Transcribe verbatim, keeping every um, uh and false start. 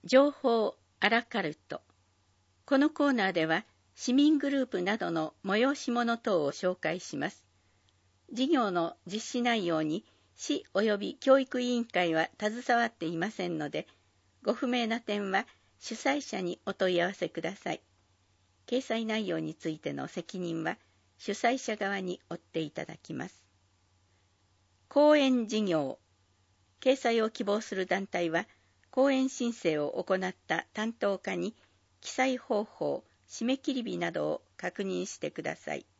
情報アラカルト。このコーナーでは市民グループなどの催し物等を紹介します。事業の実施内容に市及び教育委員会は携わっていませんので、ご不明な点は主催者にお問い合わせください。掲載内容についての責任は主催者側に負っていただきます。講演事業。掲載を希望する団体は、講演申請を行った担当課に記載方法、締め切り日などを確認してください。